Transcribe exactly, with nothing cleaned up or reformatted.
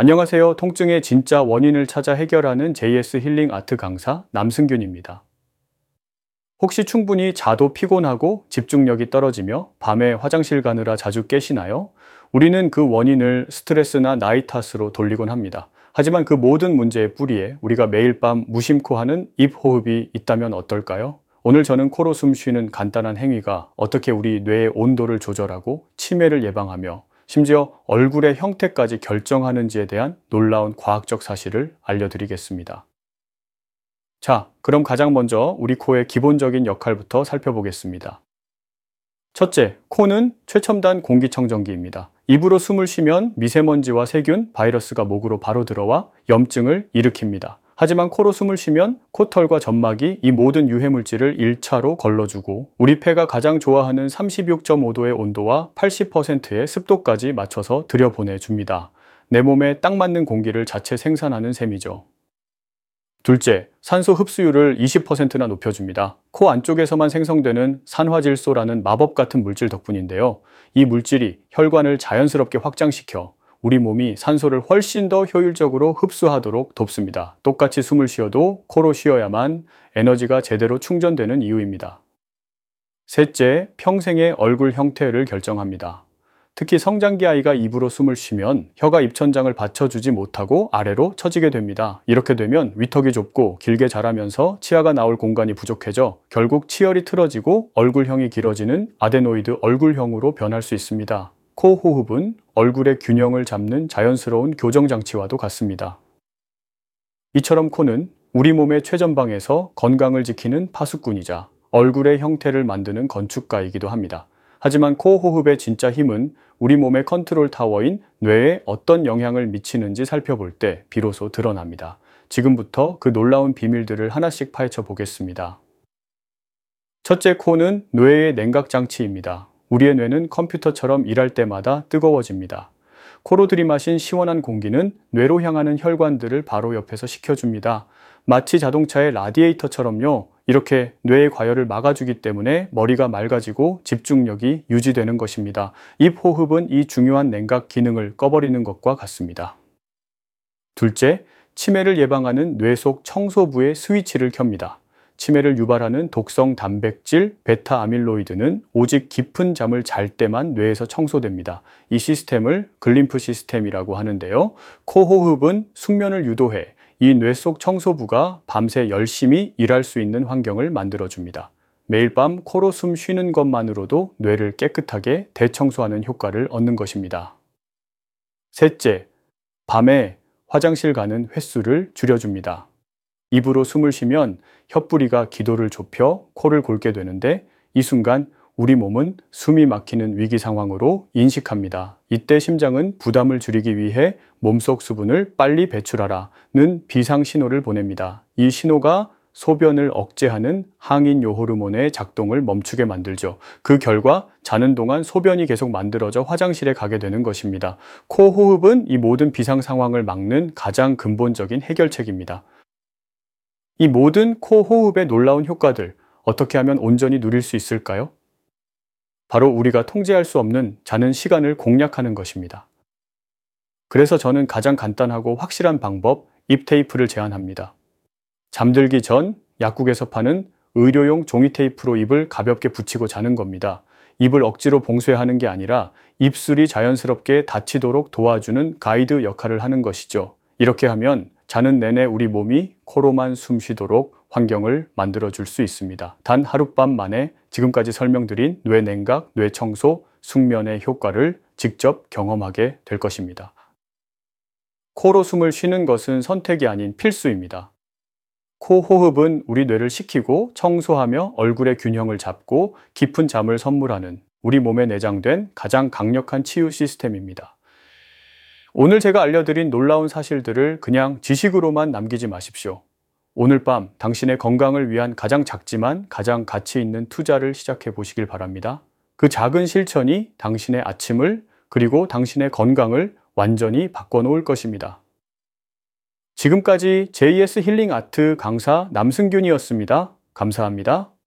안녕하세요. 통증의 진짜 원인을 찾아 해결하는 제이에스 힐링 아트 강사 남승균입니다. 혹시 충분히 자도 피곤하고 집중력이 떨어지며 밤에 화장실 가느라 자주 깨시나요? 우리는 그 원인을 스트레스나 나이 탓으로 돌리곤 합니다. 하지만 그 모든 문제의 뿌리에 우리가 매일 밤 무심코 하는 입 호흡이 있다면 어떨까요? 오늘 저는 코로 숨 쉬는 간단한 행위가 어떻게 우리 뇌의 온도를 조절하고 치매를 예방하며 심지어 얼굴의 형태까지 결정하는지에 대한 놀라운 과학적 사실을 알려드리겠습니다. 자, 그럼 가장 먼저 우리 코의 기본적인 역할부터 살펴보겠습니다. 첫째, 코는 최첨단 공기청정기입니다. 입으로 숨을 쉬면 미세먼지와 세균, 바이러스가 목으로 바로 들어와 염증을 일으킵니다. 하지만 코로 숨을 쉬면 코털과 점막이 이 모든 유해물질을 일 차로 걸러주고 우리 폐가 가장 좋아하는 삼십육 점 오 도의 온도와 팔십 퍼센트의 습도까지 맞춰서 들여보내줍니다. 내 몸에 딱 맞는 공기를 자체 생산하는 셈이죠. 둘째, 산소 흡수율을 이십 퍼센트나 높여줍니다. 코 안쪽에서만 생성되는 산화질소라는 마법 같은 물질 덕분인데요. 이 물질이 혈관을 자연스럽게 확장시켜 우리 몸이 산소를 훨씬 더 효율적으로 흡수하도록 돕습니다. 똑같이 숨을 쉬어도 코로 쉬어야만 에너지가 제대로 충전되는 이유입니다. 셋째, 평생의 얼굴 형태를 결정합니다. 특히 성장기 아이가 입으로 숨을 쉬면 혀가 입천장을 받쳐주지 못하고 아래로 처지게 됩니다. 이렇게 되면 위턱이 좁고 길게 자라면서 치아가 나올 공간이 부족해져 결국 치열이 틀어지고 얼굴형이 길어지는 아데노이드 얼굴형으로 변할 수 있습니다. 코 호흡은 얼굴의 균형을 잡는 자연스러운 교정장치와도 같습니다. 이처럼 코는 우리 몸의 최전방에서 건강을 지키는 파수꾼이자 얼굴의 형태를 만드는 건축가이기도 합니다. 하지만 코 호흡의 진짜 힘은 우리 몸의 컨트롤 타워인 뇌에 어떤 영향을 미치는지 살펴볼 때 비로소 드러납니다. 지금부터 그 놀라운 비밀들을 하나씩 파헤쳐 보겠습니다. 첫째, 코는 뇌의 냉각장치입니다. 우리의 뇌는 컴퓨터처럼 일할 때마다 뜨거워집니다. 코로 들이마신 시원한 공기는 뇌로 향하는 혈관들을 바로 옆에서 식혀줍니다. 마치 자동차의 라디에이터처럼요. 이렇게 뇌의 과열을 막아주기 때문에 머리가 맑아지고 집중력이 유지되는 것입니다. 입 호흡은 이 중요한 냉각 기능을 꺼버리는 것과 같습니다. 둘째, 치매를 예방하는 뇌 속 청소부의 스위치를 켭니다. 치매를 유발하는 독성 단백질 베타 아밀로이드는 오직 깊은 잠을 잘 때만 뇌에서 청소됩니다. 이 시스템을 글림프 시스템이라고 하는데요. 코 호흡은 숙면을 유도해 이 뇌 속 청소부가 밤새 열심히 일할 수 있는 환경을 만들어줍니다. 매일 밤 코로 숨 쉬는 것만으로도 뇌를 깨끗하게 대청소하는 효과를 얻는 것입니다. 셋째, 밤에 화장실 가는 횟수를 줄여줍니다. 입으로 숨을 쉬면 혀뿌리가 기도를 좁혀 코를 골게 되는데 이 순간 우리 몸은 숨이 막히는 위기 상황으로 인식합니다. 이때 심장은 부담을 줄이기 위해 몸속 수분을 빨리 배출하라는 비상 신호를 보냅니다. 이 신호가 소변을 억제하는 항인요 호르몬의 작동을 멈추게 만들죠. 그 결과 자는 동안 소변이 계속 만들어져 화장실에 가게 되는 것입니다. 코 호흡은 이 모든 비상 상황을 막는 가장 근본적인 해결책입니다. 이 모든 코 호흡의 놀라운 효과들 어떻게 하면 온전히 누릴 수 있을까요? 바로 우리가 통제할 수 없는 자는 시간을 공략하는 것입니다. 그래서 저는 가장 간단하고 확실한 방법, 입 테이프를 제안합니다. 잠들기 전 약국에서 파는 의료용 종이 테이프로 입을 가볍게 붙이고 자는 겁니다. 입을 억지로 봉쇄하는 게 아니라 입술이 자연스럽게 닫히도록 도와주는 가이드 역할을 하는 것이죠. 이렇게 하면 자는 내내 우리 몸이 코로만 숨 쉬도록 환경을 만들어줄 수 있습니다. 단 하룻밤 만에 지금까지 설명드린 뇌 냉각, 뇌 청소, 숙면의 효과를 직접 경험하게 될 것입니다. 코로 숨을 쉬는 것은 선택이 아닌 필수입니다. 코 호흡은 우리 뇌를 식히고 청소하며 얼굴의 균형을 잡고 깊은 잠을 선물하는 우리 몸에 내장된 가장 강력한 치유 시스템입니다. 오늘 제가 알려드린 놀라운 사실들을 그냥 지식으로만 남기지 마십시오. 오늘 밤 당신의 건강을 위한 가장 작지만 가장 가치 있는 투자를 시작해 보시길 바랍니다. 그 작은 실천이 당신의 아침을 그리고 당신의 건강을 완전히 바꿔놓을 것입니다. 지금까지 제이에스 힐링 아트 강사 남승균이었습니다. 감사합니다.